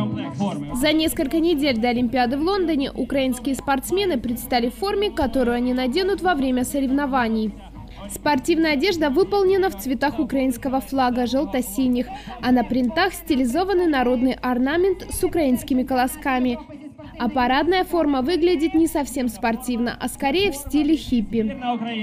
За несколько недель до Олимпиады в Лондоне украинские спортсмены предстали в форме, которую они наденут во время соревнований. Спортивная одежда выполнена в цветах украинского флага желто-синих, а на принтах стилизованный народный орнамент с украинскими колосками. А парадная форма выглядит не совсем спортивно, а скорее в стиле хиппи.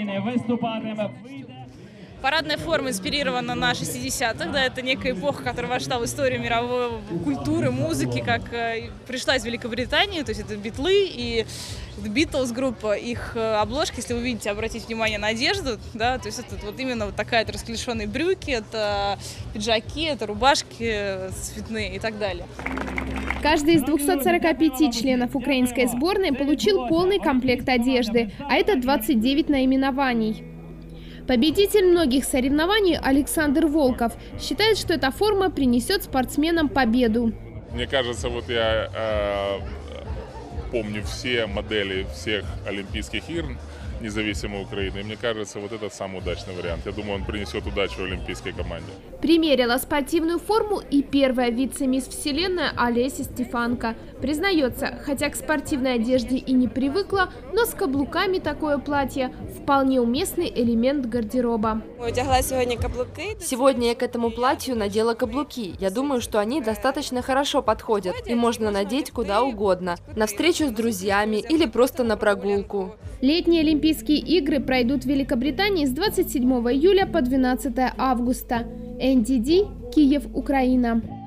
Парадная форма инспирирована на 60-х, да, это некая эпоха, которая вошла в историю мировой культуры, музыки, как пришла из Великобритании, то есть это Битлы и Beatles группа, их обложки, если вы видите, обратите внимание на одежду, да, то есть это вот именно вот такая расклешенные брюки, это пиджаки, это рубашки цветные и так далее. Каждый из 245 членов украинской сборной получил полный комплект одежды, а это 29 наименований. Победитель многих соревнований Александр Волков считает, что эта форма принесет спортсменам победу. Мне кажется, вот я помню все модели всех Олимпийских игр независимой Украины. И мне кажется, вот это самый удачный вариант. Я думаю, он принесет удачу олимпийской команде. Примерила спортивную форму и первая вице-мисс Вселенная Олеся Стефанко. Признается, хотя к спортивной одежде и не привыкла, но с каблуками такое платье – вполне уместный элемент гардероба. Сегодня я к этому платью надела каблуки. Я думаю, что они достаточно хорошо подходят и можно надеть куда угодно. На встречу с друзьями или просто на прогулку. Летние Олимпийские игры пройдут в Великобритании с 27 июля по 12 августа. НДД, Киев, Украина.